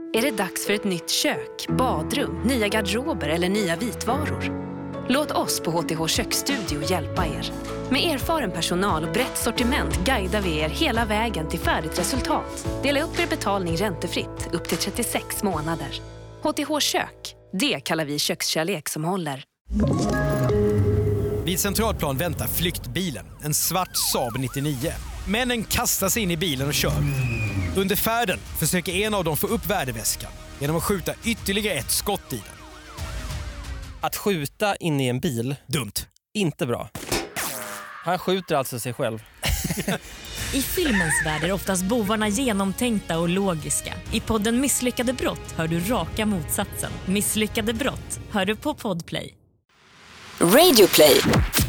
Är det dags för ett nytt kök, badrum, nya garderober eller nya vitvaror? Låt oss på HTH Köksstudio hjälpa er. Med erfaren personal och brett sortiment guidar vi er hela vägen till färdigt resultat. Dela upp er betalning räntefritt upp till 36 månader. HTH Kök, det kallar vi kökskärlek som håller. Vid Centralplan väntar flyktbilen, en svart Saab 99. Männen kastar sig in i bilen och kör. Under färden försöker en av dem få upp värdeväskan genom att skjuta ytterligare ett skott i den. Att skjuta in i en bil, Dumt. inte bra. Han skjuter alltså sig själv. I filmens värld är oftast bovarna genomtänkta och logiska. I podden Misslyckade brott hör du raka motsatsen. Misslyckade brott hör du på Podplay. Radioplay.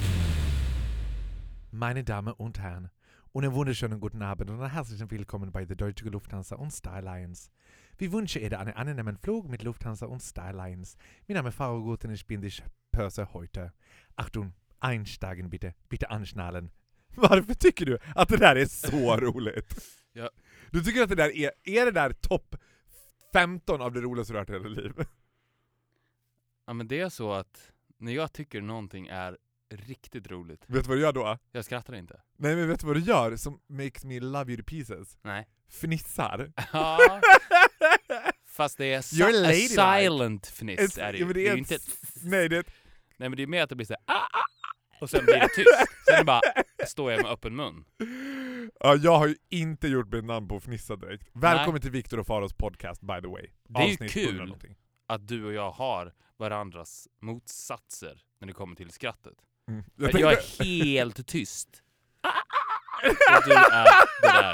Meine Damen und Herren, und einen wunderschönen guten Abend und herzlich willkommen bei der Deutsche Lufthansa und Star Alliance. Wir wünschen Ihnen einen angenehmen Flug mit Lufthansa und Star Alliance. Mein Name ist Faro Gut und ich bin die Pörse heute. Achtung, einsteigen bitte, bitte anschnallen. Varför tycker du att det där är så roligt? Ja. Du tycker att det där är det där topp 15 av det roligaste du har hört i hela livet? Ja, men det är så att när jag tycker någonting är riktigt roligt, Vet du vad du gör då? jag skrattar inte. Nej, men vet du vad du gör som makes me love you to pieces? Nej. Fnissar. Ja. Fast det är You're ladylike. silent fniss är det ju. Ja, men Det är ju inte... Nej, det är Nej, men det är mer att det blir så här, och sen blir det tyst. Sen är det bara, står jag med öppen mun. Ja, jag har ju inte gjort mitt namn på fnissa direkt. Välkommen till Viktor och Faros podcast, by the way. Det är ju Avsnitt kul 100 någonting. att du och jag har varandras motsatser när det kommer till skrattet. Mm. Jag är helt tyst. Och du är det där.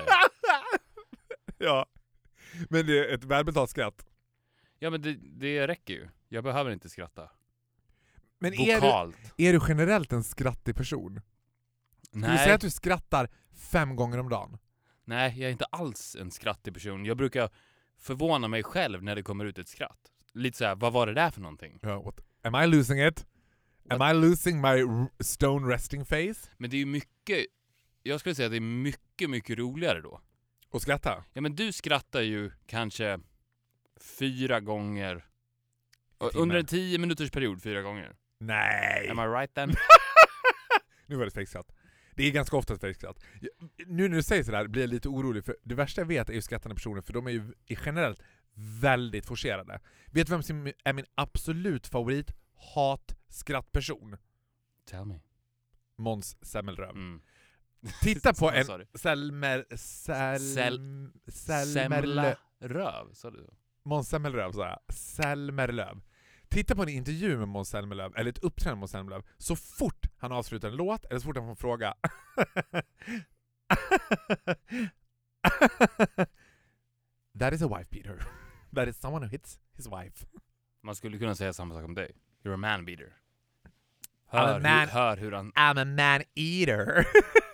Ja, men det är ett välbetalt skratt. Ja, men det räcker ju. Jag behöver inte skratta. Men Vokalt. är du generellt en skrattig person? Skulle du säga att du skrattar 5 gånger om dagen? Nej, jag är inte alls en skrattig person. Jag brukar förvåna mig själv när det kommer ut ett skratt. Lite så här, vad var det där för någonting? Am I losing it? Am I losing my stone resting face? Men det är ju mycket... Jag skulle säga att det är mycket, mycket roligare då. Och skratta? Ja, men du skrattar ju kanske 4 gånger. Under en 10 minuters period 4 gånger. Nej! Am I right then? Nu var det fejkskratt. Det är ganska ofta ett fejkskratt. Nu när du säger sådär blir jag lite orolig, för det värsta jag vet är ju skrattande personer, för de är ju generellt väldigt forcerade. Vet du vem som är min absolut favorit hat-skrattperson? Tell me. Måns Semmelröv. Mm. Titta på en Sorry. Semmelröv, sa du? Måns Semmelröv, sa jag. Semmelröv. Titta på en intervju med Måns Semmelröv, eller ett uppträdande med Måns Semmelröv. Så fort han avslutar en låt, eller så fort han får en fråga. That is a wife beater. That is someone who hits his wife. Man skulle kunna säga samma sak om dig. You're a man beater. Hör hur han... I'm a man eater.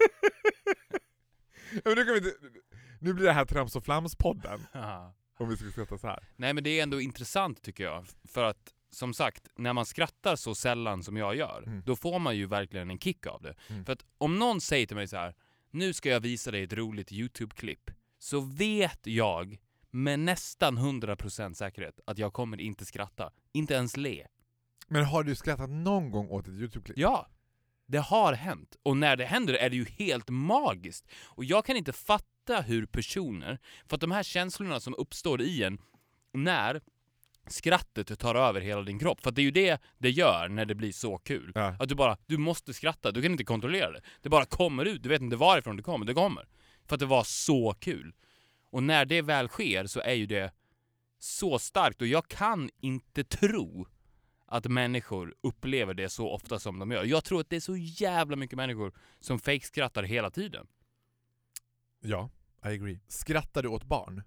Men nu blir det här Trams och Flams-podden. Om vi ska skratta så här. Nej, men det är ändå intressant tycker jag. För att, som sagt, när man skrattar så sällan som jag gör, då får man ju verkligen en kick av det. För att om någon säger till mig så här: nu ska jag visa dig ett roligt YouTube-klipp, så vet jag med nästan 100% säkerhet att jag kommer inte skratta. Inte ens le. Men har du skrattat någon gång åt ett YouTube-klipp? Ja, det har hänt. Och när det händer är det ju helt magiskt. Och jag kan inte fatta hur personer... För att de här känslorna som uppstår i en när skrattet tar över hela din kropp. För att det är ju det gör när det blir så kul. Ja. Att du måste skratta. Du kan inte kontrollera det. Det bara kommer ut. Du vet inte varifrån det kommer. Det kommer. För att det var så kul. Och när det väl sker så är ju det så starkt. Och jag kan inte tro att människor upplever det så ofta som de gör. Jag tror att det är så jävla mycket människor som fake-skrattar hela tiden. Ja, I agree. Skrattar du åt barn?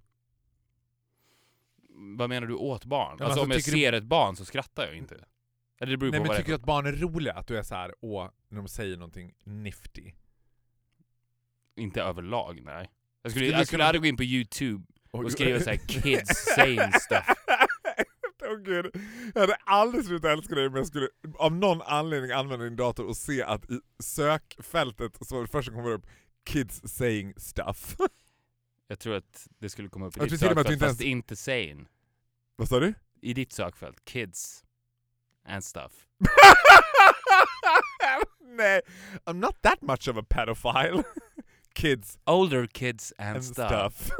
Vad menar du åt barn? Ja, alltså om jag tycker ser ett barn så skrattar jag inte. Eller det beror Nej, på men vad tycker du det är. att barn är roliga? Att du är så här, när de säger någonting nifty? Inte överlag, nej. Jag skulle aldrig gå in på YouTube och skriva så här kids saying stuff. Åh gud, jag hade aldrig slutat älska dig, men jag skulle av någon anledning använda din dator och se att i sökfältet så var det första som kommer upp kids saying stuff. Jag tror att det skulle komma upp i Jag ditt tror till och med att sökfält, du inte fast inte saying. Vad sa du? I ditt sökfält. Kids and stuff. Nej, I'm not that much of a pedophile. Kids Older kids and and stuff. stuff.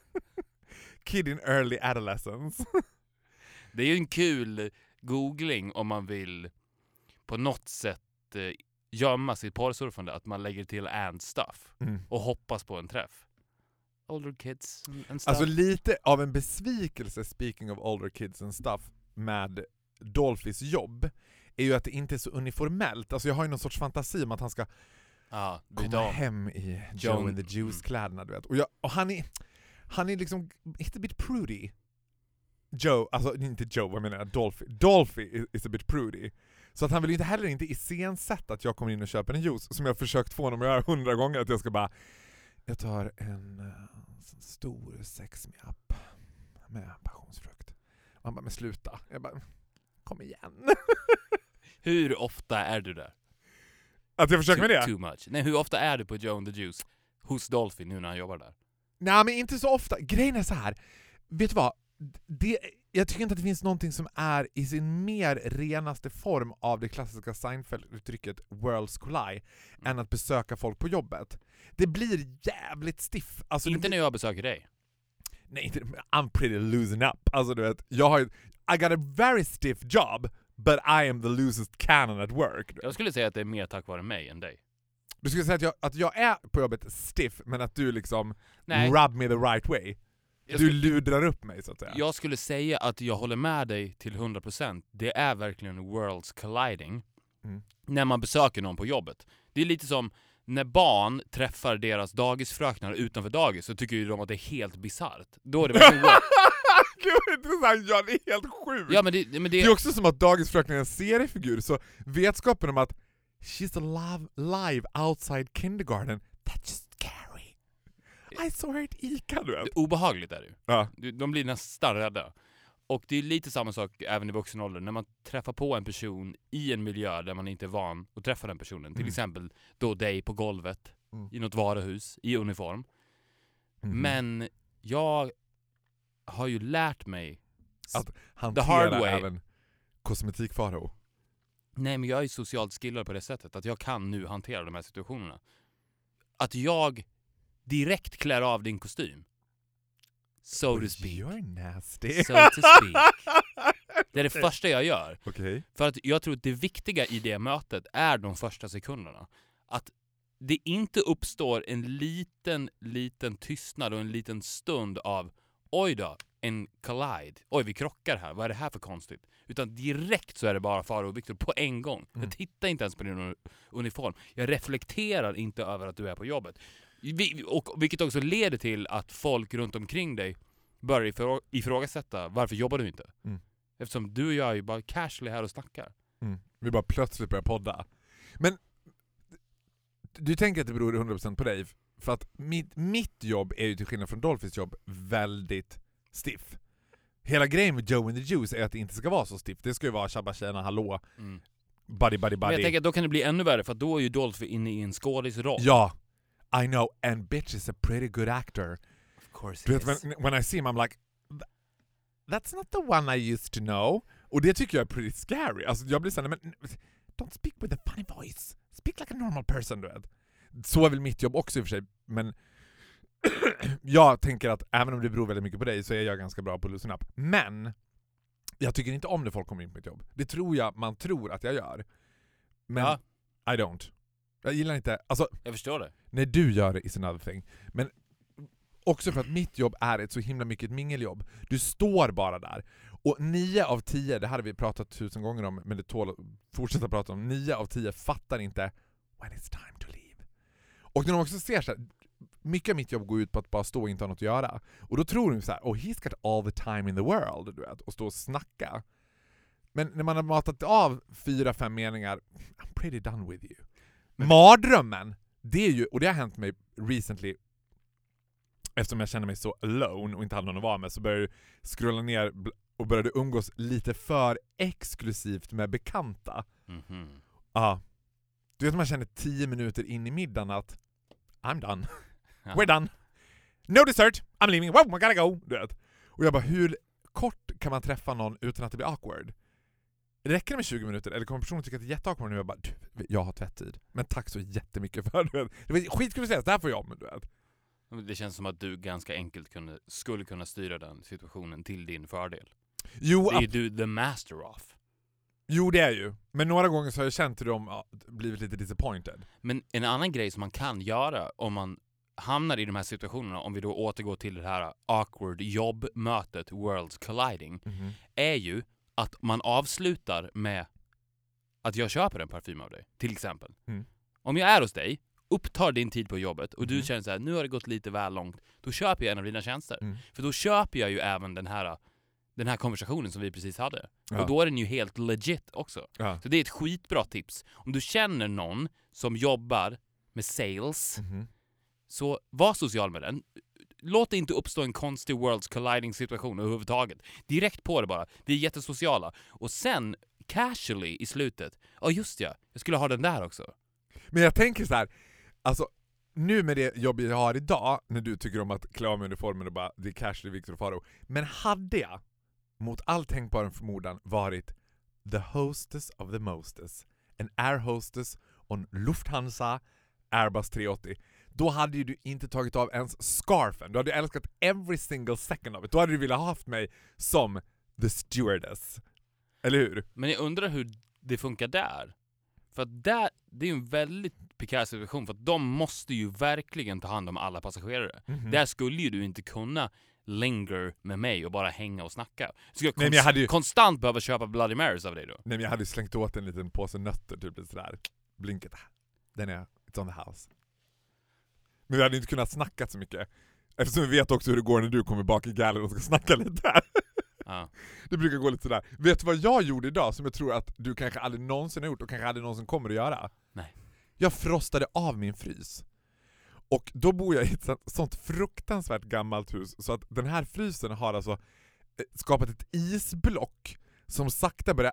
Kid in early adolescence. Det är ju en kul googling om man vill på något sätt gömma sitt porrsurfande, att man lägger till and stuff och hoppas på en träff. Older kids and stuff. Alltså lite av en besvikelse, speaking of older kids and stuff, med Dolphys jobb är ju att det inte är så uniformellt. Alltså jag har ju någon sorts fantasi om att han ska komma hem i Joe and the Juice-kläderna, du vet. Och han är liksom inte a bit prudy. Joe, alltså inte Joe, vad menar jag? Dolphy is a bit prudy. Så att han vill inte heller inte iscensätta att jag kommer in och köper en juice, som jag har försökt få honom att göra 100 gånger, att jag ska bara, jag tar en stor sexmjapp med passionsfrukt. Och han bara, men sluta. Jag bara, kom igen. Hur ofta är du där? Att jag försöker med det? Too much. Nej, hur ofta är du på Joe and the Juice hos Dolphy nu när han jobbar där? Nej, men inte så ofta. Grejen är så här. Vet du vad? Jag tycker inte att det finns någonting som är i sin mer renaste form av det klassiska Seinfeld-uttrycket Worlds Collide än att besöka folk på jobbet. Det blir jävligt stiff. Alltså, inte när jag besöker dig. Nej, inte. I'm pretty losing up. Alltså du vet, I got a very stiff job, but I am the loosest cannon at work. Jag skulle säga att det är mer tack vare mig än dig. Du skulle säga att jag är på jobbet stiff, men att du liksom Nej. rub me the right way. Du ludrar upp mig, så att säga. Jag skulle säga att jag håller med dig till 100%. Det är verkligen worlds colliding när man besöker någon på jobbet. Det är lite som när barn träffar deras dagisfröknar utanför dagis, så tycker ju de att det är helt bizarrt. Då är det verkligen Gud, intressant. Ja, det är helt sjukt. Ja, men det är också som att dagisfröknar är en seriefigur, så vetskapen om att she's alive outside kindergarten, that's just scary. I saw her at Ica, du vet. Det är obehagligt är det ju. Ja. De blir nästan rädda. Och det är lite samma sak även i vuxen ålder. När man träffar på en person i en miljö där man inte är van att träffa den personen. Till exempel då dig på golvet i något varuhus i uniform. Men jag har ju lärt mig att the hard hantera way. Även kosmetikfaror. Nej, men jag är socialt skillad på det sättet att jag kan nu hantera de här situationerna. Att jag direkt klär av din kostym. So to speak. You're nasty. So to speak. Det är det första jag gör. Okay. För att jag tror att det viktiga i det mötet är de första sekunderna. Att det inte uppstår en liten tystnad och en liten stund av oj då, en collide. Oj, vi krockar här. Vad är det här för konstigt? Utan direkt så är det bara Faro och Victor på en gång. Jag tittar inte ens på din uniform. Jag reflekterar inte över att du är på jobbet. Vilket också leder till att folk runt omkring dig börjar ifrågasätta varför jobbar du inte? Eftersom du och jag är ju bara casually här och snackar. Vi bara plötsligt börjar podda. Men du tänker att det beror 100% på dig, för att mitt jobb är ju till skillnad från Dolphys jobb väldigt stiff. Hela grejen med Joe and the Juice är att det inte ska vara så stiff. Det ska ju vara tjabba tjena, hallå, buddy. Men jag tänker att då kan det bli ännu värre, för att då är ju Dolphy inne i en skådisroll. Ja, I know, and bitch is a pretty good actor. Of course Du he vet, is. when I see him I'm like, that's not the one I used to know. Och det tycker jag är pretty scary. Alltså jag blir såhär, men don't speak with a funny voice. Speak like a normal person, du vet. Så är väl mitt jobb också i och för sig, men jag tänker att även om det beror väldigt mycket på dig så är jag ganska bra på att loosen up. Men jag tycker inte om när folk kommer in på mitt jobb. Det tror jag man tror att jag gör. Men I don't. Jag gillar inte, alltså jag förstår det. När du gör det is another thing. Men också för att mitt jobb är ett så himla mycket ett mingeljobb. Du står bara där. Och 9 av 10, det hade vi pratat 1000 gånger om, men det tål att fortsätta prata om. 9 av 10 fattar inte when it's time to leave. Och när de också ser så här, mycket av mitt jobb går ut på att bara stå och inte ha något att göra. Och då tror de så här, he's got all the time in the world, du vet, och stå och snacka. Men när man har matat av 4-5 meningar, I'm pretty done with you. Mardrömmen, det är ju, och det har hänt mig recently, eftersom jag känner mig så alone och inte hade någon att vara med, så började jag scrolla ner och började umgås lite för exklusivt med bekanta. Ja. Du vet, man känner 10 minuter in i middagen att I'm done. We're done. No dessert. I'm leaving. Wow, I gotta go. Du vet. Och jag bara, hur kort kan man träffa någon utan att det blir awkward? Räcker det med 20 minuter? Eller kommer personen tycka att det är jätteawkward nu? Jag bara, jag har tvätttid. Men tack så jättemycket för det. Det var skitkul att säga, det här får jag, men du vet. Det känns som att du ganska enkelt skulle kunna styra den situationen till din fördel. Jo, det är ju du the master of. Jo, det är ju. Men några gånger så har jag känt hur de blivit lite disappointed. Men en annan grej som man kan göra om man hamnar i de här situationerna, om vi då återgår till det här awkward jobbmötet, worlds colliding, är ju att man avslutar med att jag köper en parfym av dig, till exempel. Om jag är hos dig, upptar din tid på jobbet och du känner så här, nu har det gått lite väl långt, då köper jag en av dina tjänster. För då köper jag ju även den här konversationen som vi precis hade. Ja. Och då är den ju helt legit också. Ja. Så det är ett skitbra tips. Om du känner någon som jobbar med sales, så var social med den. Låt det inte uppstå en konstig worlds colliding situation överhuvudtaget. Direkt på det bara. Vi är jättesociala. Och sen, casually i slutet, just ja, jag skulle ha den där också. Men jag tänker så här, alltså nu med det jobb jag har idag, när du tycker om att klä av mig uniformen och bara, det är casually Victor och Faro. Men hade jag mot all tänkbar förmodan varit the hostess of the mostess, en air hostess on Lufthansa Airbus 380, då hade ju du inte tagit av ens scarfen. Du hade älskat every single second of it. Då hade du velat ha haft mig som the stewardess. Eller hur? Men jag undrar hur det funkar där. För att det är ju en väldigt prekär situation, för att de måste ju verkligen ta hand om alla passagerare. Där skulle ju du inte kunna linger med mig och bara hänga och snacka. Så jag konstant behöva köpa Bloody Marys av dig då. Nej, men jag hade slängt åt en liten påse nötter, typ sådär. Blinket. Den är, it's on the house. Men vi hade inte kunnat snacka så mycket. Eftersom vi vet också hur det går när du kommer bak i gallen och ska snacka lite där. Ja. Det brukar gå lite sådär. Vet du vad jag gjorde idag som jag tror att du kanske aldrig någonsin har gjort och kanske aldrig någonsin kommer att göra? Nej. Jag frostade av min frys. Och då bor jag i ett sånt fruktansvärt gammalt hus så att den här frysen har alltså skapat ett isblock som sakta börjar...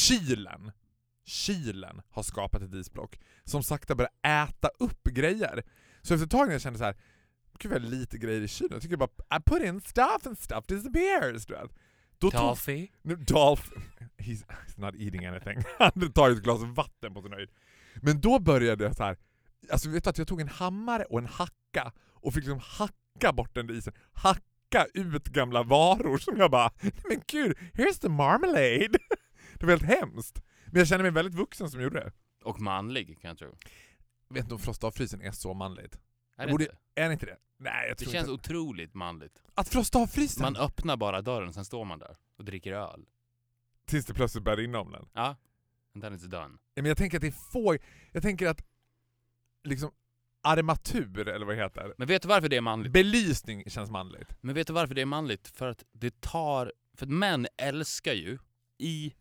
Kylen har skapat ett isblock som sakta börjar äta upp grejer. Så efter ett tag när jag kände så här, gud vad lite grejer i kylen. Jag tycker bara, I put in stuff and stuff disappears. Dolphy? Dolph, he's not eating anything. Han tar ett glas vatten på sin höjd. Men då började jag så här, alltså vet du att jag tog en hammare och en hacka och fick liksom hacka bort den där isen. Hacka ut gamla varor som jag bara, men gud, here's the marmalade. Det var helt hemskt. Men jag känner mig väldigt vuxen som gjorde det. Och manlig, kan jag tro. Jag vet inte om frosta av frysen är så manligt. Är det inte? Är det inte det? Nej, jag tror det känns inte. otroligt manligt. Att frosta av frysen? Man öppnar bara dörren och sen står man där och dricker öl. Tills det plötsligt börjar rinna om den. Ja, and then it's done. Ja, men jag tänker att det är få... Jag tänker att liksom armatur, eller vad det heter. Men vet du varför det är manligt? Belysning känns manligt. Men vet du varför det är manligt? För att för att män älskar ju i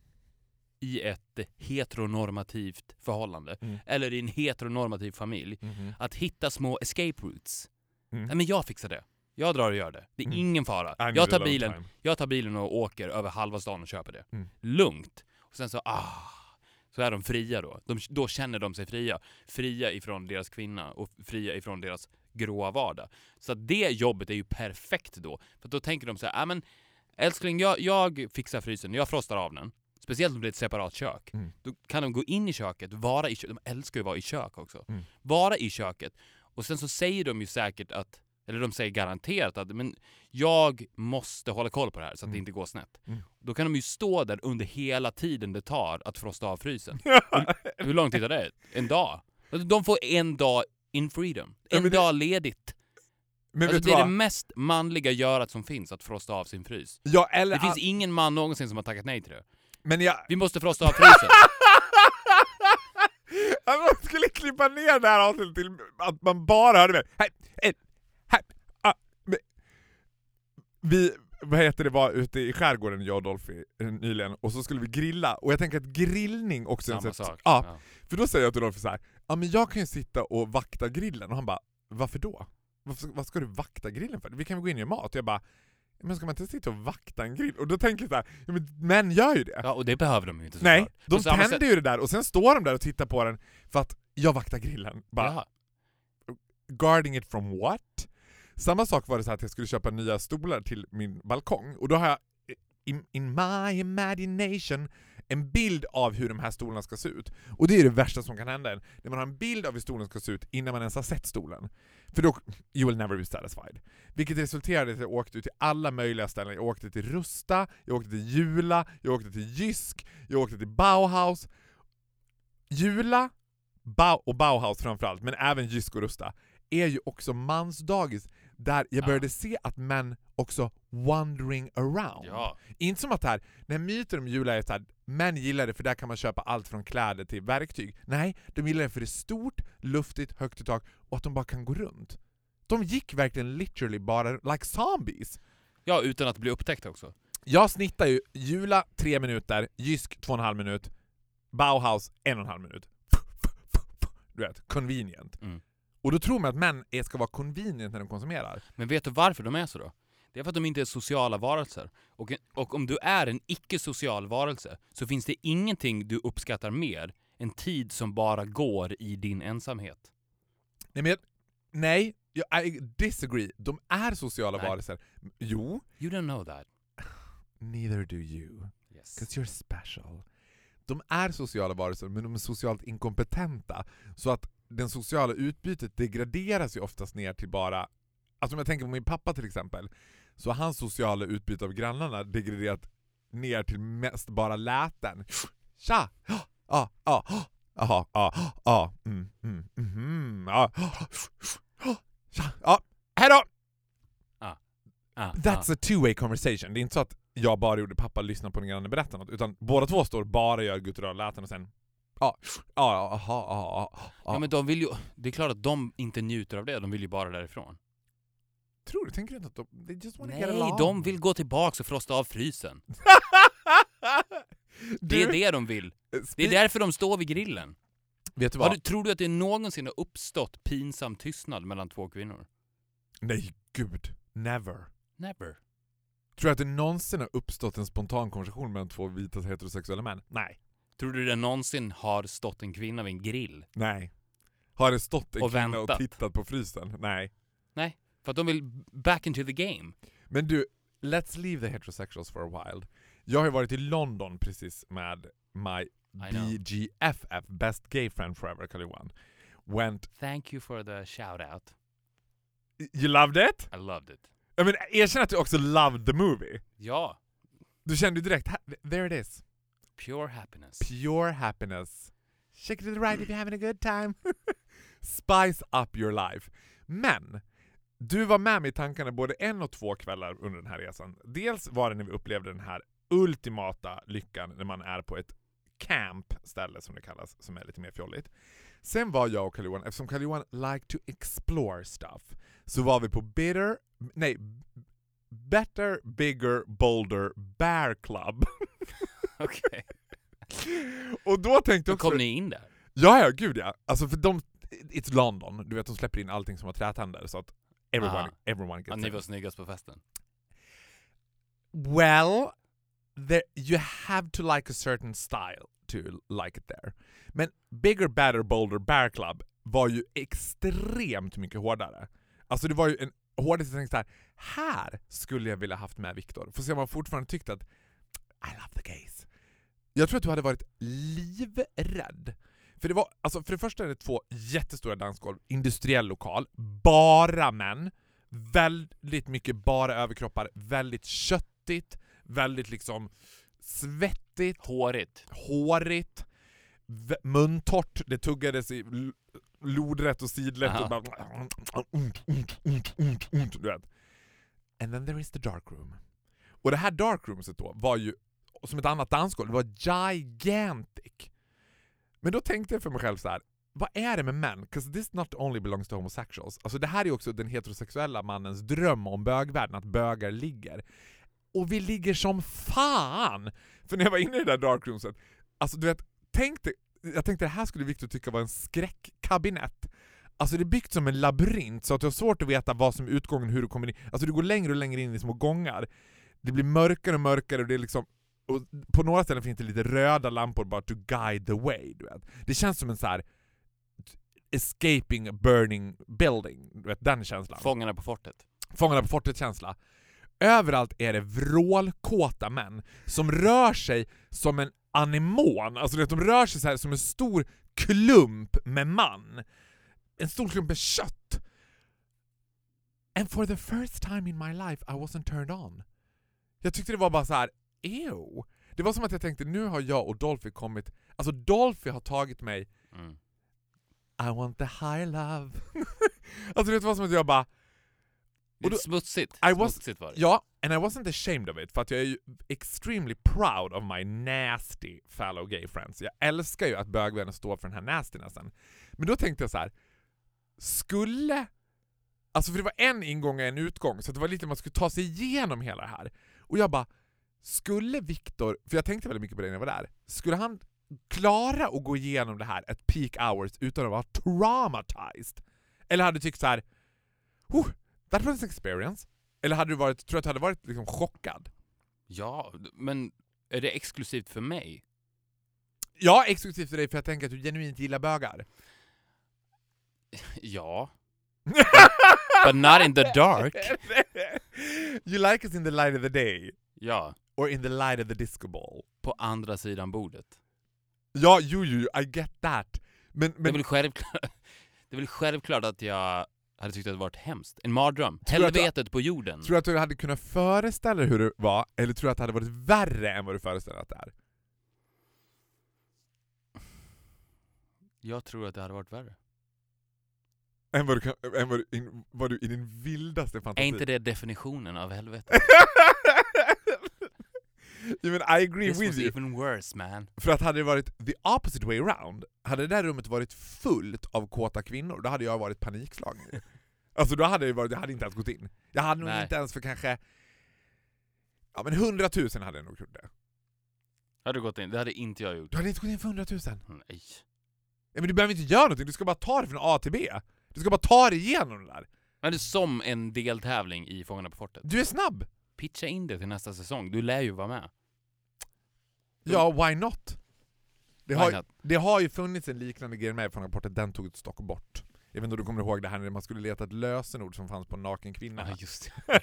ett heteronormativt förhållande eller i en heteronormativ familj att hitta små escape routes. Nej, men jag fixar det. Jag drar och gör det. Det är ingen fara. Jag tar bilen och åker över halva stan och köper det. Lugnt. Och sen så är de fria då. Då känner de sig fria. Fria ifrån deras kvinna och fria ifrån deras gråa vardag. Så att det jobbet är ju perfekt då. För då tänker de så här, men älskling, jag fixar frysen. Jag frostar av den. Speciellt om det är ett separat kök. Då kan de gå in i köket, vara i köket. De älskar ju att vara i kök också. Vara i köket. Och sen så säger de ju säkert eller de säger garanterat att men jag måste hålla koll på det här så att det inte går snett. Då kan de ju stå där under hela tiden det tar att frosta av frysen. Hur lång tid är det? En dag. De får en dag in freedom. En dag ledigt. Men alltså det är det mest manliga görat som finns, att frosta av sin frys. Ja, eller... Det finns ingen man någonsin som har tackat nej till det. Men vi måste frosta av frysen. Man skulle klippa ner det här avsnittet till att man bara hörde med. Vi, var ute i skärgården, jag och Dolphy nyligen, och så skulle vi grilla. Och jag tänker att grillning också är samma sak. Ja. För då säger jag till Dolphy så här, men jag kan ju sitta och vakta grillen. Och han bara, varför då? Vad ska du vakta grillen för? Vi kan väl gå in och göra mat. Och jag bara, men ska man inte sitta och vakta en grill? Och då tänker jag så här, män gör ju det. Ja, och det behöver de ju inte. Nej, de tänder ju det där och sen står de där och tittar på den för att jag vaktar grillen. Bara, guarding it from what? Samma sak var det så här att jag skulle köpa nya stolar till min balkong. Och då har jag in my imagination en bild av hur de här stolarna ska se ut. Och det är det värsta som kan hända när man har en bild av hur stolen ska se ut innan man ens har sett stolen. För då, you will never be satisfied. Vilket resulterade i att jag åkte ut till alla möjliga ställen. Jag åkte till Rusta, jag åkte till Jula, jag åkte till Jysk, jag åkte till Bauhaus. Jula och Bauhaus framförallt, men även Jysk och Rusta, är ju också mansdagis där jag började se att män också wandering around. Ja. Inte som att här, när myter om Jula är så här, män gillar det för där kan man köpa allt från kläder till verktyg. Nej, de gillar det för det är stort, luftigt, högt i tak och att de bara kan gå runt. De gick verkligen literally bara like zombies. Ja, utan att bli upptäckt också. Jag snittar ju Jula 3 minuter, Jysk 2,5 minut, Bauhaus 1,5 minut. Du vet, convenient. Och då tror man att män ska vara convenient när de konsumerar. Men vet du varför de är så då? Det är för att de inte är sociala varelser. Och om du är en icke-social varelse så finns det ingenting du uppskattar mer än tid som bara går i din ensamhet. Nej, I disagree. De är sociala varelser. Jo. You don't know that. Neither do you. Yes. 'Cause you're special. De är sociala varelser, men de är socialt inkompetenta. Så att den sociala utbytet degraderas ju oftast ner till bara... Alltså om jag tänker på min pappa till exempel, så har hans sociala utbyte av grannarna degraderat ner till mest bara läten. Tja! Hejdå! That's a two-way conversation. Det är inte så att jag bara gjorde pappa lyssna på den granne berätta något, utan båda två står bara gör gutturalläten och sen Ja, men de vill ju, det är klart att de inte njuter av det, de vill ju bara därifrån. Tror du, tänker du inte att they just want to Nej, get along? de vill gå tillbaka och frosta av frysen. Det är det de vill. Det är därför de står vid grillen. Vet du vad? Tror du att det någonsin har uppstått pinsam tystnad mellan två kvinnor? Nej, gud. Never. Never. Tror du att det någonsin har uppstått en spontan konversation mellan två vita heterosexuella män? Nej. Tror du det någonsin har stått en kvinna vid en grill? Nej. Har det stått en Och kvinna väntat? och tittat på frysen? Nej. Nej, för att de vill back into the game. Men du, let's leave the heterosexuals for a while. Jag har ju varit i London precis med my BGFF, Best Gay Friend Forever, Kaliwan. Thank you for the shout out. You loved it? I loved it. I mean, erkänn att du också loved the movie. Ja. Du kände ju direkt, there it is. Pure happiness. Pure happiness. Shake it to the right if you're having a good time. Spice up your life. Men du var med mig i tankarna både 1 och 2 kvällar under den här resan. Dels var det när vi upplevde den här ultimata lyckan när man är på ett camp-ställe som det kallas, som är lite mer fjolligt. Sen var jag och Kaliwan, eftersom Kaliwan like to explore stuff, så var vi på Better, Bigger, Bolder Bear Club. Okej. Och då tänkte jag också... Kom ni in där? Ja, gud ja. Alltså för it's London. Du vet, de släpper in allting som har trätänder så att everyone gets ni var snyggast på festen. Well, you have to like a certain style to like it there. Men Bigger, Better, Bolder Bear Club var ju extremt mycket hårdare. Alltså det var ju en hårdare som tänkte här skulle jag vilja haft med Viktor. För se om man fortfarande tyckte att I love the gays. Jag tror att du hade varit livrädd. För det var, alltså för det första är det 2 jättestora dansgolv, industriell lokal, bara män, väldigt mycket bara överkroppar, väldigt köttigt, väldigt liksom svettigt, hårigt, muntort, det tuggades i lodrätt och sidlätt och bara du vet. And then there is the dark room. Och det här dark roomset då var ju som ett annat dansgolv, det var gigantic. Men då tänkte jag för mig själv så här: vad är det med män? Because this not only belongs to homosexuals. Alltså det här är också den heterosexuella mannens dröm om bögvärlden, att bögar ligger. Och vi ligger som fan! För när jag var inne i det där darkroomset, alltså du vet, jag tänkte det här skulle Victor tycka var en skräckkabinett. Alltså det är byggt som en labyrint så att du har svårt att veta vad som är utgången, hur du kommer in. Alltså du går längre och längre in i små gångar. Det blir mörkare och mörkare och det är liksom, och på några ställen finns det lite röda lampor bara to guide the way, du vet. Det känns som en så här escaping a burning building, du vet, den känslan. Fångarna på fortet känsla. överallt är det vrålkåta män som rör sig som en anemon. Alltså de rör sig så här som en stor klump med man. En stor klump med kött. And for the first time in my life I wasn't turned on. Jag tyckte det var bara så här, ew. Det var som att jag tänkte, nu har jag och Dolphy kommit... Alltså Dolphy har tagit mig... I want the high love. Alltså det var som att jag bara... Lite smutsigt. Smutsigt var det. Ja, and I wasn't ashamed of it. För att jag är ju extremely proud of my nasty fellow gay friends. Jag älskar ju att bögvänner står för den här nastynessen. Men då tänkte jag så här, skulle... Alltså för det var en ingång och en utgång, så det var lite man skulle ta sig igenom hela det här. Och jag bara, skulle Victor, för jag tänkte väldigt mycket på det när jag var där, skulle han klara att gå igenom det här at peak hours utan att vara traumatized? Eller hade du tyckt så här, that was an experience? Eller hade du varit, tror du att du hade varit liksom chockad? Ja, men är det exklusivt för mig? Ja, exklusivt för dig, för jag tänker att du genuint gillar bögar. Ja. But not in the dark. You like us in the light of the day. Ja. Or in the light of the disco ball. På andra sidan bordet. Ja, I get that. Men... Det är väl självklart att jag hade tyckt att det varit hemskt. En mardröm. Tror Helvetet på jorden. Tror du att du hade kunnat föreställa dig hur det var? Eller tror du att det hade varit värre än vad du föreställer att det är? Jag tror att det hade varit värre. Än vad du i din vildaste fantasi. Är inte det definitionen av helvetet? I agree This with was you. even worse, man. För att hade det varit the opposite way around, hade det där rummet varit fullt av kåta kvinnor, då hade jag varit panikslagen. Alltså då hade jag hade inte ens gått in. Jag hade nog inte ens för kanske 100 000 hade jag nog gjort det. Hade du gått in? Det hade inte jag gjort. Du hade inte gått in för 100 000? Nej. Ja, men du behöver inte göra någonting, du ska bara ta det från A till B. Du ska bara ta det igenom det där. Men det är som en deltävling i Fångarna på fortet. Du är snabb. Pitcha in det till nästa säsong. Du lär ju vara med. Ja, why not? Det har ju funnits en liknande grej med från rapporten, den tog ett stock bort. Jag vet inte om du kommer ihåg det här när man skulle leta ett lösenord som fanns på en naken kvinna. Ja, just det.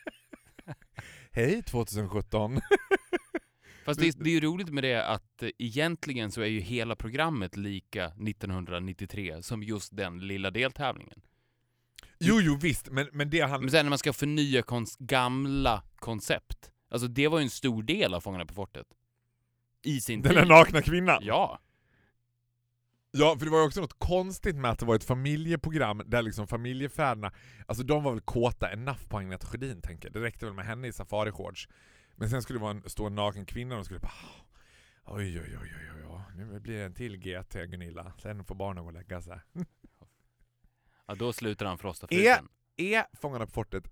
Hej 2017. Fast det är ju roligt med det att egentligen så är ju hela programmet lika 1993 som just den lilla deltävlingen. Jo visst, men det Men sen när man ska förnya gamla koncept. Alltså det var ju en stor del av Fångarna på fortet. I sin den tid. där nakna kvinnan. Ja. Ja, för det var ju också något konstigt med att det var ett familjeprogram där liksom familjefäderna, alltså de var väl kåta enough på Agneta Sjödin, tänker jag. Det räckte väl med henne i safari-shorts. Men sen skulle det stå en naken kvinna och de skulle bara oj, nu blir det en till GT, Gunilla. Sen får barnen gå och lägga sig. Ja, då slutar han frosta frysen. Är Fångarna på fortet,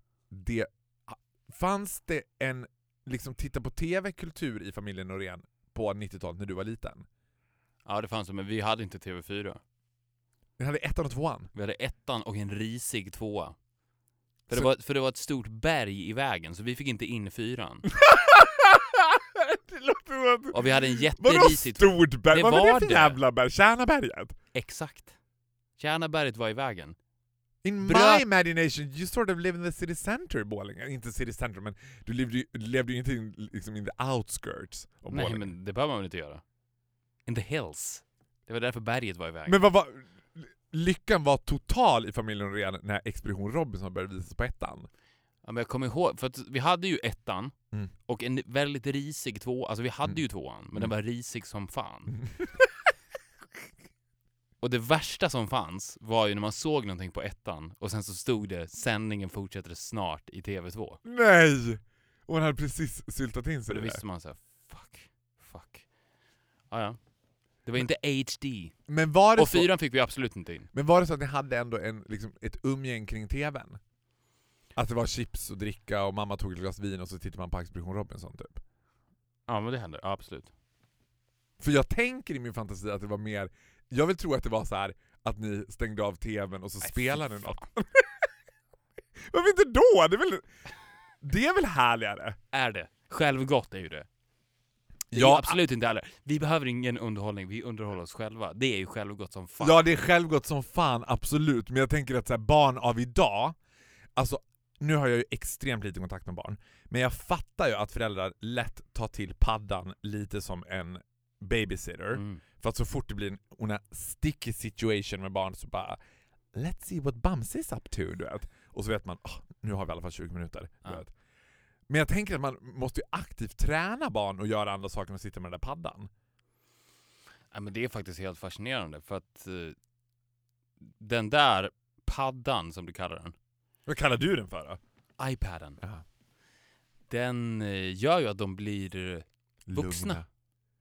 fanns det en liksom titta på tv-kultur i familjen Norén på 90-talet när du var liten? Ja, det fanns det, men vi hade inte TV4. Vi hade 1:an och 2:an. Vi hade 1:an och en risig 2:a. För det var ett stort berg i vägen, så vi fick inte in 4:an. Det låter som... Och vi hade en jätterisig... Vadå stort berg? Vad var det för jävla berg? Tjärnaberget? Exakt. Tjärnaberget var i vägen. In my imagination, you sort of live in the city center i Borlänge. Inte city center, men du levde ju inte liksom in the outskirts av Borlänge. Nej, men det behöver man väl inte göra. In the hills. Det var därför berget var i vägen. Men vad var... Lyckan var total i familjen Norén när Expedition Robinson började visas på 1:an. Ja, men jag kommer ihåg, för att vi hade ju 1:an och en väldigt risig 2. Alltså vi hade ju 2:an, men den var risig som fan. Och det värsta som fanns var ju när man såg någonting på 1:an och sen så stod det sändningen fortsätter snart i TV2. Nej! Och han hade precis syltat in sig. Och då visste man så här, fuck. Ja. Det var inte HD. Men var det och 4:an fick vi absolut inte in. Men var det så att ni hade ändå ett umgäng kring tvn? Att det var chips och dricka och mamma tog ett glas vin och så tittade man på Expedition Robinson typ? Ja, men det hände. Ja, absolut. För jag tänker i min fantasi att det var mer... Jag vill tro att det var så här att ni stängde av tvn och så spelade ni något. Varför inte då? Det är väl härligare? Är det? Självgott är ju det. Det är Ja, absolut inte heller. Vi behöver ingen underhållning, vi underhåller oss själva. Det är ju självgott som fan. Ja, det är självgott som fan, absolut. Men jag tänker att så här, barn av idag, alltså nu har jag ju extremt lite kontakt med barn, men jag fattar ju att föräldrar lätt tar till paddan lite som en babysitter. För att så fort det blir en sticky situation med barn så bara let's see what Bams is up to, du vet. Och så vet man, nu har vi i alla fall 20 minuter. Du vet. Men jag tänker att man måste ju aktivt träna barn och göra andra saker än att sitta med den där paddan. Ja, men det är faktiskt helt fascinerande för att den där paddan som du kallar den. Vad kallar du den för då? iPaden. Aha. Den gör ju att de blir vuxna. Lugna.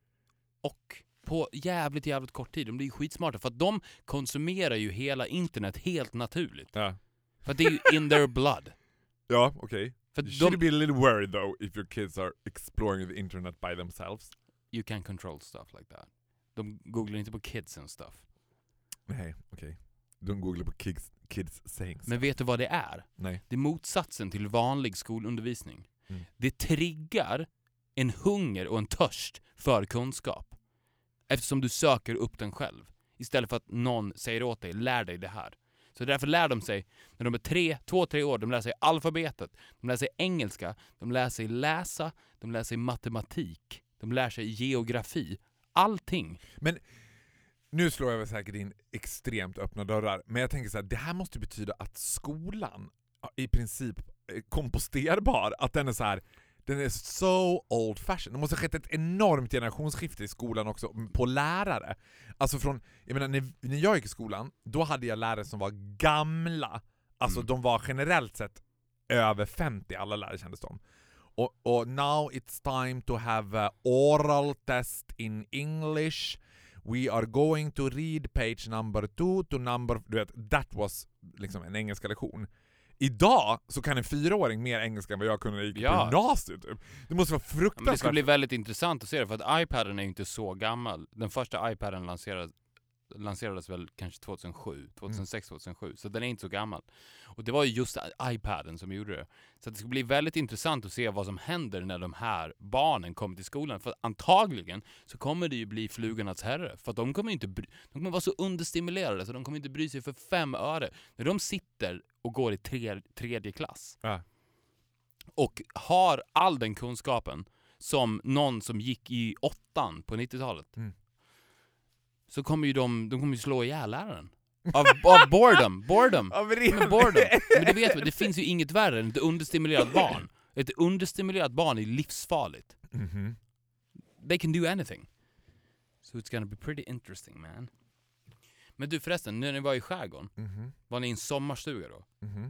Och på jävligt kort tid. De blir ju skitsmarta för att de konsumerar ju hela internet helt naturligt. Ja. För att det är ju in their blood. Ja, okej. För Should be a little worried though if your kids are exploring the internet by themselves. You can control stuff like that. De googlar inte på kids and stuff. Nej, okej. De googlar på kids sayings. Men vet du vad det är? Nej. Det är motsatsen till vanlig skolundervisning. Mm. Det triggar en hunger och en törst för kunskap. Eftersom du söker upp den själv. Istället för att någon säger åt dig, lär dig det här. Så därför lär de sig, när de är 2-3 år, de lär sig alfabetet, de lär sig engelska, de lär sig läsa, de lär sig matematik, de lär sig geografi. Allting. Men nu slår jag väl säkert in extremt öppna dörrar. Men jag tänker så här, det här måste betyda att skolan i princip är komposterbar. Att den är så här, den är so old fashioned. Det måste ha skett ett enormt generationsskifte i skolan också på lärare. Alltså från, jag menar, när jag gick i skolan, då hade jag lärare som var gamla. Alltså de var generellt sett över 50, alla lärare kändes de. Och now it's time to have a oral test in English. We are going to read page number 2 to number... Du vet, that was liksom en engelska lektion. Idag så kan en 4-åring mer engelska än vad jag kunde när jag gick på gymnasiet. Typ. Det måste vara fruktansvärt. Men det ska bli väldigt intressant att se det, för att iPaden är ju inte så gammal. Den första iPaden lanserades väl kanske 2006-2007, så den är inte så gammal. Och det var ju just iPaden som gjorde det. Så det ska bli väldigt intressant att se vad som händer när de här barnen kommer till skolan. För antagligen så kommer det ju bli flugornas herre. För att de kommer vara så understimulerade så de kommer inte bry sig för 5 öre. När de sitter och går i tredje klass och har all den kunskapen som någon som gick i 8:an på 90-talet. Så kommer ju de kommer ju slå ihjäl läraren. Av boredom. Men det vet vi, det finns ju inget värre än ett understimulerat barn. Ett understimulerat barn är livsfarligt. They can do anything. So it's gonna be pretty interesting, man. Men du förresten, när ni var i skärgården, var ni i en sommarstuga då?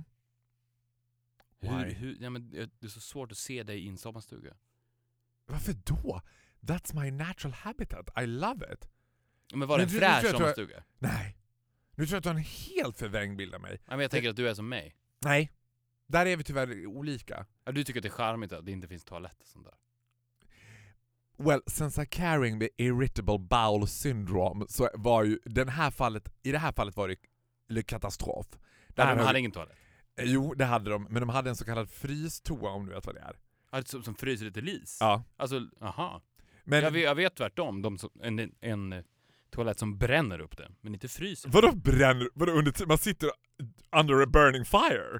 Det är så svårt att se dig i en sommarstuga. Varför då? That's my natural habitat. I love it. Men var det en fräsch sommarstuga? Nej. Nu tror jag att du har en helt förvängd bild av mig. Men jag tänker att du är som mig. Nej. Där är vi tyvärr olika. Ja, du tycker att det är charmigt att det inte finns toalett och sånt där. Well, since I'm carrying the irritable bowel syndrome så var ju i det här fallet var det katastrof. De hade ingen toalett? Jo, det hade de. Men de hade en så kallad frystoa, om du vet vad det är. Alltså, som fryser lite lis? Ja. Alltså, aha. Men jag vet tvärtom. En toalett som bränner upp det, men inte fryser. Vadå bränner? Vadå under man sitter under a burning fire?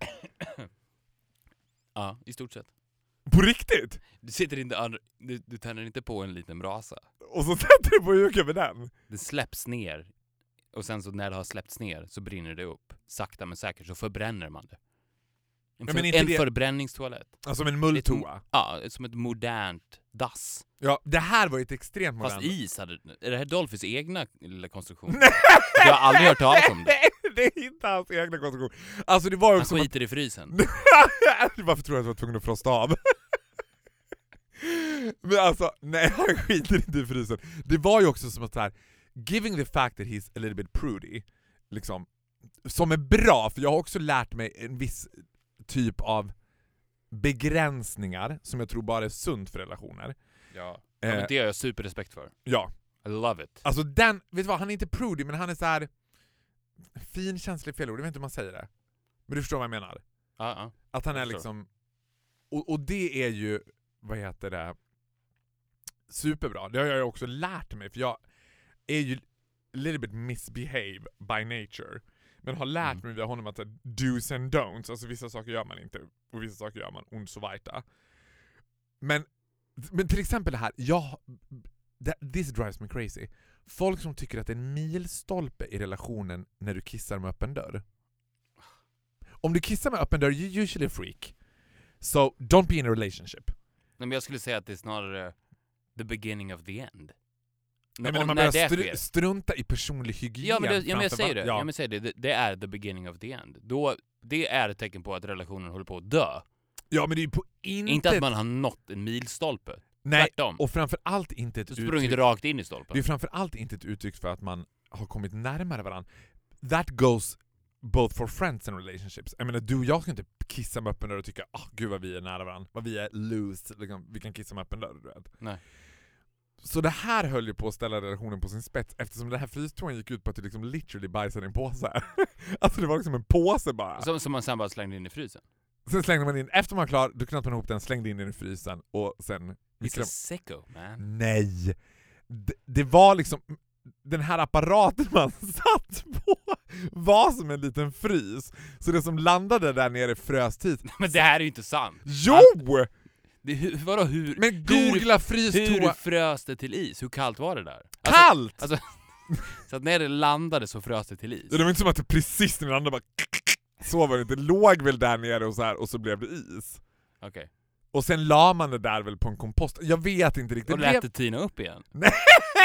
Ja, i stort sett. På riktigt? Du sitter inte du tänder inte på en liten brasa. Och så sätter du på huk över den. Det släpps ner. Och sen så när det har släppts ner så brinner det upp. Sakta men säkert så förbränner man det. En förbränningstoalett. Alltså en mulltoa. Ja, som ett modernt dass. Ja, det här var ju ett extremt modernt. Fast is hade... Är det här Dolphys egna lilla konstruktion? Jag har aldrig hört talas om det. Det är inte hans egna konstruktion. Alltså det var ju han skiter i frysen. Varför tror jag att jag var tvungen att frosta av? Men alltså, nej, han skiter inte i frysen. Det var ju också som att så här, giving the fact that he's a little bit prudy, liksom, som är bra, för jag har också lärt mig en viss typ av begränsningar som jag tror bara är sunt för relationer. Ja, men det har jag superrespekt för. Ja. I love it. Alltså vet du vad, han är inte prudy, men han är så här finkänslig, felord, jag vet inte hur man säger det. Men du förstår vad jag menar. Att han är liksom, och det är ju, vad heter det, superbra. Det har jag också lärt mig, för jag är ju a little bit misbehave by nature. Men har lärt mig via honom att do's and don'ts, alltså vissa saker gör man inte och vissa saker gör man und so weiter. Men till exempel det här, this drives me crazy. Folk som tycker att det är en milstolpe i relationen när du kissar med öppen dörr. Om du kissar med öppen dörr, you're usually a freak. So don't be in a relationship. Nej, men jag skulle säga att det är snarare the beginning of the end. Nej, men man börjar strunta i personlig hygien. Ja, men jag säger det. Ja. Jag säger det. Det är the beginning of the end. Då, det är ett tecken på att relationen håller på att dö. Ja, men det är ju på inte att man har nått en milstolpe. Nej, tvärtom. Och framförallt inte ett uttryck. Du sprungit rakt in i stolpen. Det är framförallt inte ett uttryck för att man har kommit närmare varandra. That goes both for friends and relationships. Jag menar, du och jag ska inte kissa med öppen dörr och tycka gud vad vi är nära varandra. Vad vi är loose. Liksom, vi kan kissa med öppen dörr, du vet. Nej. Så det här höll ju på att ställa relationen på sin spets eftersom det här frystoan gick ut på att du liksom literally bajsade i en påse. Alltså det var liksom en påse bara. Som man sen bara slängde in i frysen. Sen slängde man in, efter man var klar, då knöt man ihop den, slängde in den i frysen och sen... It's a sicko, man. Nej! Det var liksom... Den här apparaten man satt på var som en liten frys. Så det som landade där nere frös tid. Men det här är ju inte sant. Jo! Vadå, hur... Men googla frystoa. Hur frös det till is? Hur kallt var det där? Kallt! Alltså, så att när det landade så frös det till is. Ja, det var inte som att det precis när det landade bara... Så var det inte. Det låg väl där nere och så här, och så blev det is. Okej. Okay. Och sen la man det där väl på en kompost. Jag vet inte riktigt. Och lät det tina upp igen? Nej,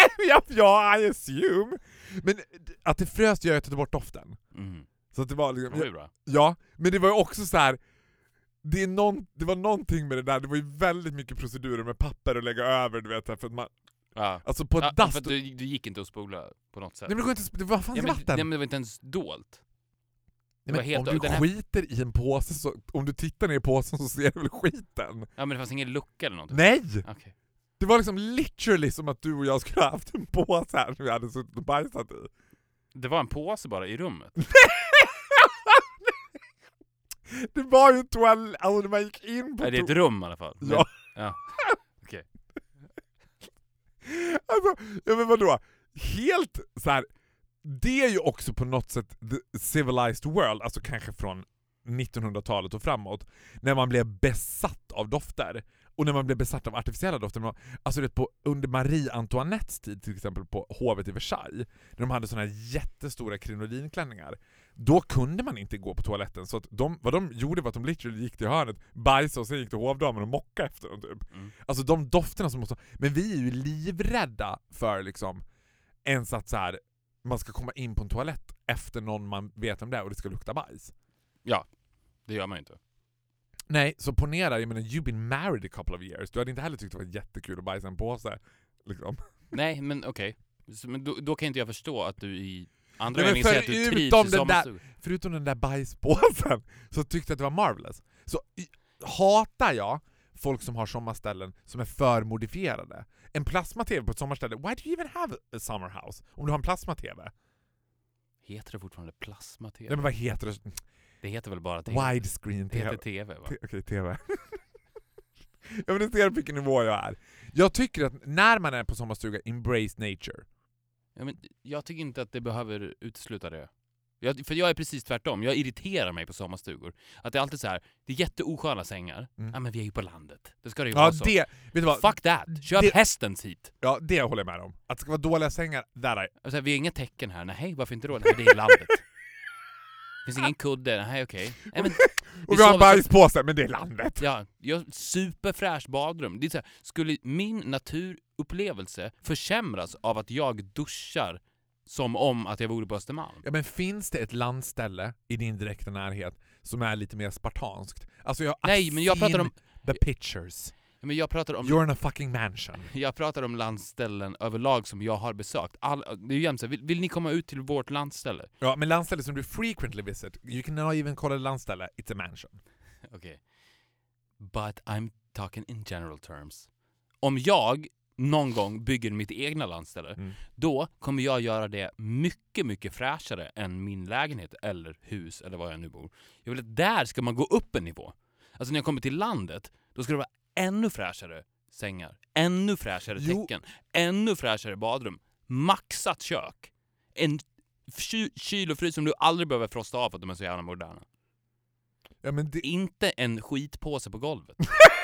ja, I assume. Men att det frös gör att det tog bort doften. Mm. Så att det var liksom... Det var ju bra. Ja, men det var ju också så här. Det var någonting med det där. Det var ju väldigt mycket procedurer med papper att lägga över, du vet, för att man... Ja. Alltså på ett dass... För du gick inte att spola på något sätt. Nej, men det var fanns vatten. Nej, men det var inte ens dolt. Men om du skiter i en påse så, om du tittar ner i påsen så ser du väl skiten. Ja, men det fanns ingen lucka eller något. Nej! Okay. Det var liksom literally som att du och jag skulle ha haft en påse här som vi hade suttit och bajsat i. Det var en påse bara i rummet. Det var ju toalett, alltså när man gick in på... Är det ett rum i alla fall? Ja. Ja. Okej. Alltså, ja men vadå? Helt så här. Det är ju också på något sätt the civilized world, alltså kanske från 1900-talet och framåt, när man blev besatt av dofter. Och när man blev besatt av artificiella dofter. Alltså det under Marie Antoinettes tid till exempel på hovet i Versailles, när de hade såna här jättestora krinolinklänningar, då kunde man inte gå på toaletten. Så att vad de gjorde var att de literally gick till hörnet, bajsade och sen gick till hovdamen och mocka efter dem typ. Alltså de dofterna som måste... Men vi är ju livrädda för liksom ens att så här, man ska komma in på en toalett efter någon man vet om det och det ska lukta bajs. Ja, det gör man inte. Nej, så ponera, jag menar, you've been married a couple of years. Du hade inte heller tyckt det var jättekul att bajsa en påse. Liksom. Nej, men okej. Men då kan inte jag förstå att du i andra meningen säger att du trivs i sommarstugan. Förutom den där bajspåsen så tyckte jag att det var marvelous. Så hatar jag folk som har sommarställen som är för modifierade. En plasma-tv på ett sommarställe. Why do you even have a summer house? Om du har en plasma-tv. Heter det fortfarande plasma-tv? Nej, men vad heter det? Det heter väl bara tv? Widescreen tv. Det heter tv, va? Okej, tv. Jag vill se vilken nivå jag är. Jag tycker att när man är på sommarstuga, embrace nature. Ja, men jag tycker inte att det behöver utesluta det. För jag är precis tvärtom. Jag irriterar mig på sommarstugor. Att det är alltid så här, det är jätteosköna sängar. Ja, men vi är ju på landet. Det ska det ju vara så. Vet du vad? Fuck that. Köp hästens hit. Ja, det håller jag med om. Att det ska vara dåliga sängar, där alltså, vi har inga tecken här. Nej, varför inte då? Nej, det är landet. Det finns ingen kudde. Nej, okej. Nej, men och vi har en bajspåse, men det är landet. Ja, superfräsch badrum. Det är så här, skulle min naturupplevelse försämras av att jag duschar som om att jag vore på Östermalm? Ja, men finns det ett landställe i din direkta närhet som är lite mer spartanskt? Alltså nej, men jag pratar om the pictures. Men jag pratar om... You're in a fucking mansion. Jag pratar om landställen överlag som jag har besökt. Det är ju jämt så. Vill ni komma ut till vårt landställe? Ja, men landställe som du frequently visit. You can not even call it landställe. It's a mansion. Okay. But I'm talking in general terms. Om jag någon gång bygger mitt egna landställe, då kommer jag göra det mycket, mycket fräschare än min lägenhet eller hus eller var jag nu bor. Jag vill att där ska man gå upp en nivå. Alltså när jag kommer till landet, då ska det vara ännu fräschare sängar, ännu fräschare täcken, ännu fräschare badrum, maxat kök, en kyl och frys som du aldrig behöver frosta av för att de är så jävla moderna. Ja, men det... Inte en skitpåse på golvet.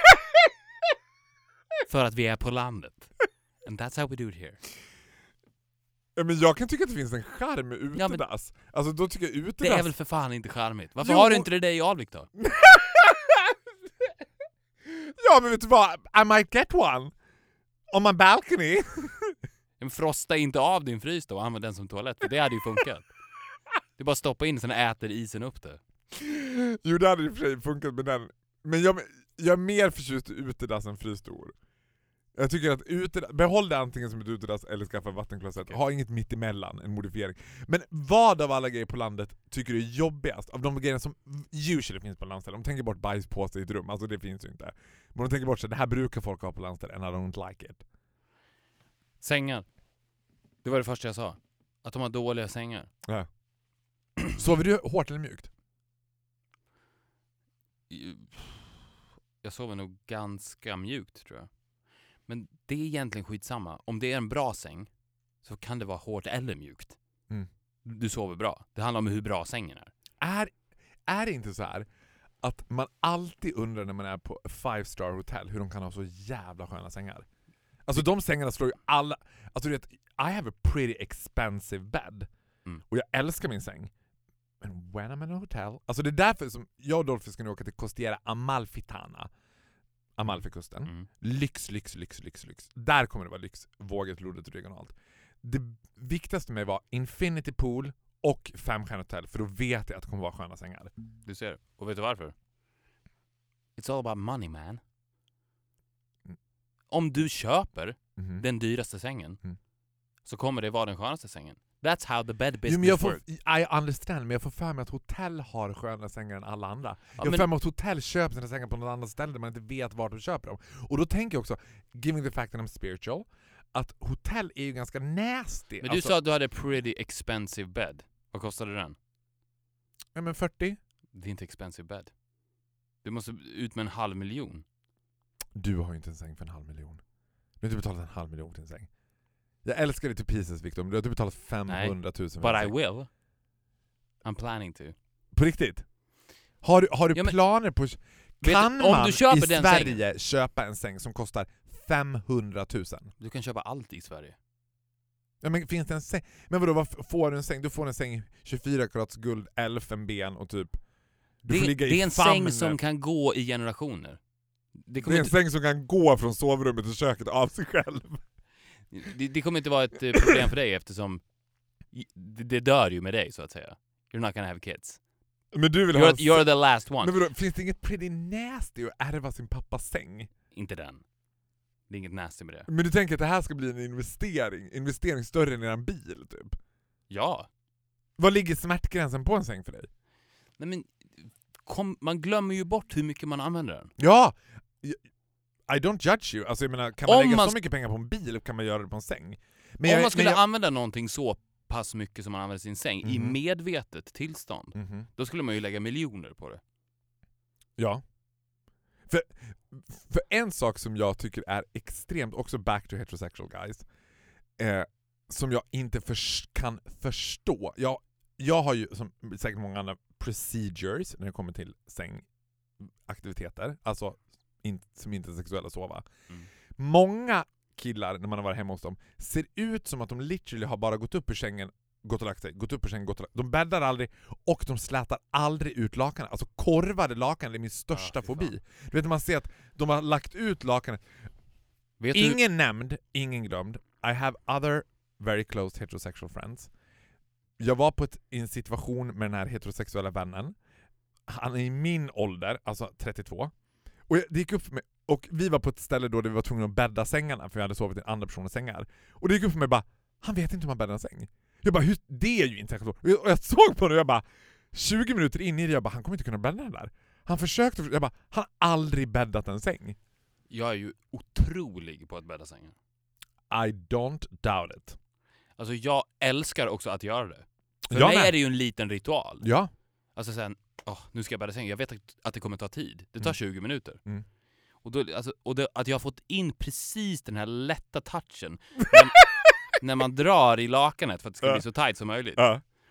För att vi är på landet. And that's how we do it here. Ja, men jag kan tycka att det finns en charm med utedass. Alltså då tycker jag utedass... Det är väl för fan inte charmigt. Varför har du inte det där i Alvik då? Ja, men vet du vad? I might get one. On my balcony. Men frosta inte av din frys då och använd den som toalett. För det hade ju funkat. Det är bara stoppa in sen och äter isen upp det. Jo, det hade ju för sig funkat med den. Men jag är mer förtjust i utedass än frystor. Jag tycker att behåll det antingen som ett utedass eller skaffa vattenklosett. Ha inget mitt emellan, en modifiering. Men vad av alla grejer på landet tycker du är jobbigast? Av de grejerna som usually finns på landställen. De tänker bort bajspåse i ett rum, alltså det finns ju inte. Men de tänker bort så det här brukar folk ha på landställen and I don't like it. Sängar. Det var det första jag sa. Att de har dåliga sängar. Ja. Sover du hårt eller mjukt? Jag sover nog ganska mjukt, tror jag. Men det är egentligen skitsamma. Om det är en bra säng så kan det vara hårt eller mjukt. Mm. Du sover bra. Det handlar om hur bra sängen är. Är det inte så här att man alltid undrar när man är på 5-star hotell hur de kan ha så jävla sköna sängar? Alltså de sängarna slår ju alla... Alltså du vet, I have a pretty expensive bed. Och jag älskar min säng. Men when I'm in a hotel... Alltså det är därför som jag och Dolphy ska nu åka till Costiera Amalfitana. Amalfikusten. Lyx. Där kommer det vara lyx. Våget, lodet och regionalt. Det viktigaste med var Infinity Pool och 5-stjärnhotell. För då vet jag att det kommer vara sköna sängar. Du ser. Och vet du varför? It's all about money, man. Om du köper den dyraste sängen så kommer det vara den skönaste sängen. That's how the bed business works. I understand, men jag får för mig att hotell har sköna sängar än alla andra. Jag får för mig att hotell köper sina sängar på något annat ställe där man inte vet vart de köper dem. Och då tänker jag också, giving the fact that I'm spiritual, att hotell är ju ganska nasty. Men du sa att du hade pretty expensive bed. Vad kostade den? Ja, men 40. Det är inte expensive bed. Du måste ut med 500 000. Du har ju inte en säng för 500 000. Du har inte betalat 500 000 till en säng. Jag älskar det till pieces, Victor. Du har inte betalat 500 000 för but en I säng. will. I'm planning to. På riktigt? Har du planer på... Kan om man du köper i den Sverige sängen, köpa en säng som kostar 500 000? du kan köpa allt i Sverige. Ja, men finns det en säng? Men vadå, vad får du en säng? Du får en säng 24 karats guld, elfenben och typ... Du får ligga det i är en famnen. säng som kan gå i generationer. Det är en säng som kan gå från sovrummet till köket av sig själv. Det kommer inte vara ett problem för dig eftersom det dör ju med dig, så att säga. You're not gonna have kids. Men du vill you're the last one. Men vadå, finns det inget pretty nasty att ärva sin pappas säng? Inte den. Det är inget nasty med det. Men du tänker att det här ska bli en investering större än en bil, typ? Ja. Vad ligger smärtgränsen på en säng för dig? Nej, men man glömmer ju bort hur mycket man använder den. Ja! I don't judge you. Alltså jag menar, kan man Om lägga så mycket pengar på en bil kan man göra det på en säng. Men om man skulle använda någonting så pass mycket som man använder sin säng i medvetet tillstånd, då skulle man ju lägga miljoner på det. Ja. För en sak som jag tycker är extremt, också back to heterosexual guys, som jag inte kan förstå. Jag har ju, som säkert många andra, procedures när det kommer till sängaktiviteter. Alltså som inte är sexuella, sova. Många killar, när man har varit hemma hos dem, ser ut som att de literally har bara gått upp ur sängen, gått och lagt sig, gått upp ur sängen, gått och lagt. De bäddar aldrig och de slätar aldrig ut lakanen. Alltså korvade lakan är min största fobi. Du vet, man ser att de har lagt ut lakanen. Ingen nämnd, ingen glömd. I have other very close heterosexual friends. Jag var i en situation med den här heterosexuella vännen. Han är i min ålder, alltså 32. Och det gick upp för mig, och vi var på ett ställe då vi var tvungna att bädda sängarna, för vi hade sovit i andra personers sängar. Och det gick upp för mig bara, han vet inte hur man bäddar en säng. Jag bara, det är ju inte särskilt svårt. Och jag såg på det och jag bara, 20 minuter in i det, jag bara, han kommer inte kunna bädda den där. Han försökte, jag bara, han har aldrig bäddat en säng. Jag är ju otrolig på att bädda sängen. I don't doubt it. Alltså jag älskar också att göra det. För mig är det ju en liten ritual. Ja. Alltså sen, nu ska jag bädda sängen. Jag vet att det kommer ta tid. Det tar 20 minuter. Och då, att jag har fått in precis den här lätta touchen när man drar i lakanet för att det ska bli så tight som möjligt.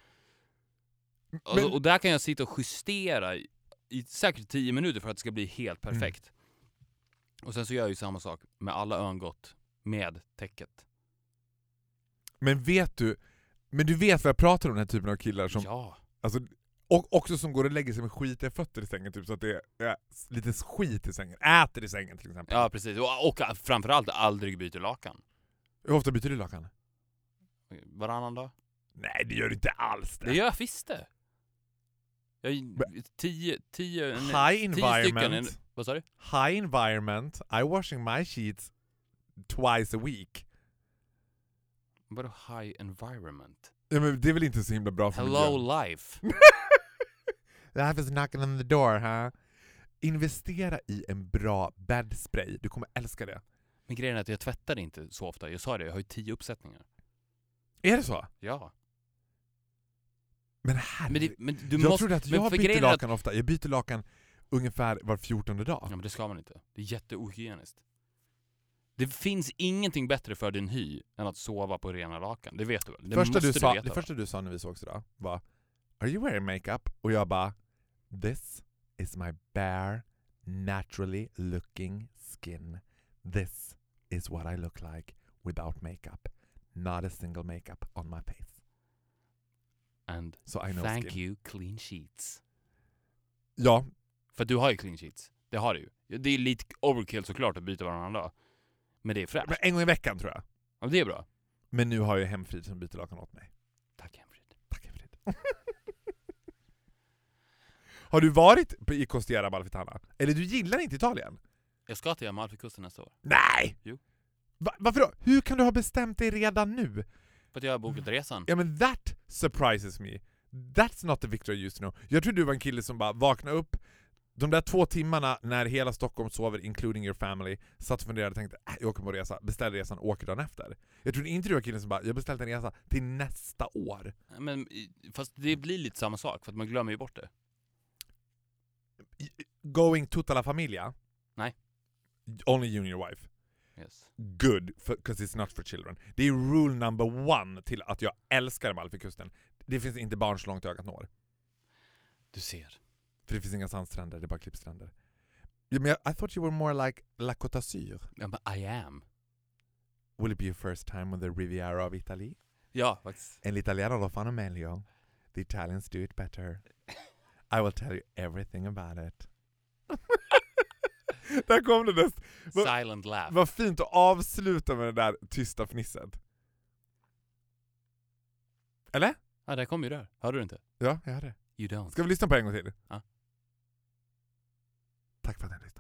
Och där kan jag sitta och justera i säkert 10 minuter för att det ska bli helt perfekt. Och sen så gör jag ju samma sak med alla örngott med täcket. Men du vet vad jag pratar om, den här typen av killar som... Ja. Alltså, och också som går och lägger sig med skitiga fötter i sängen, typ, så att det är lite skit i sängen. Äter i sängen till exempel. Ja, precis. Och framförallt aldrig byter lakan. Hur ofta byter du lakan? Varannan dag? Nej, det gör du inte alls det. Det gör jag visst det. Jag 10 High environment. stycken. Vad sa du? High environment. I washing my sheets twice a week. Vadå high environment? Ja, men det är väl inte så himla bra för Hello miljön. life. Life is knocking on the door, huh? Investera i en bra bäddspray. Du kommer älska det. Men grejen är att jag tvättar inte så ofta. Jag sa det, jag har ju 10 uppsättningar. Är det så? Ja. Men herregud. Men du jag måste... trodde att jag byter grejen lakan ofta. Jag byter lakan ungefär var 14:e dag. Ja, men det ska man inte. Det är jätteohygieniskt. Det finns ingenting bättre för din hy än att sova på rena lakan. Det vet du väl? Det första du sa när vi sågs idag var "Are you wearing makeup?" Och jag bara "This is my bare, naturally looking skin. This is what I look like without makeup. Not a single makeup on my face." And So I know thank skin. you clean sheets. Ja, För du har ju clean sheets. Det har du ju. Det är lite overkill såklart att byta varannan dag. Men det är fräscht. men en gång i veckan tror jag. Ja, det är bra. Men nu har jag Hemfrid som byter lakan åt mig. Tack Hemfrid. Tack Hemfrid. Har du varit i Costiera Amalfitana? Eller du gillar inte Italien? Jag ska till Amalfikusten nästa år. Nej! Jo. Varför då? Hur kan du ha bestämt dig redan nu? För att jag har bokat resan. Ja, men that surprises me. That's not the Victor I used to know. Jag trodde du var en kille som bara vaknade upp de där 2 timmarna när hela Stockholm sover, including your family, satt och funderade och tänkte jag åker på resa, beställde resan, åker dagen efter. Jag trodde inte du var killen som bara, jag beställde en resa till nästa år. Men, fast det blir lite samma sak, för att man glömmer ju bort det. Going tutta la familia? Nej. Only you and your wife. Yes. Good, because it's not for children. Det är rule number 1 till att jag älskar Amalfikusten. Det finns inte barn så långt ögat når. Du ser. För det finns inga sandstränder, det är bara klippstränder. Ja, men I thought you were more like La Côte d'Azur. Ja, men I am. Will it be your first time on the Riviera of Italy? Ja, faktiskt. En l'italiano lo fanno meglio. The Italians do it better. I will tell you everything about it. Där kom det näst. Silent laugh. Vad fint att avsluta med det där tysta fnisset. Eller? Ja, där kom ju där. Hörde du inte? Ja, jag hörde. You don't. Ska vi lyssna på en gång till? Ja. Tack för att ni lyssnade.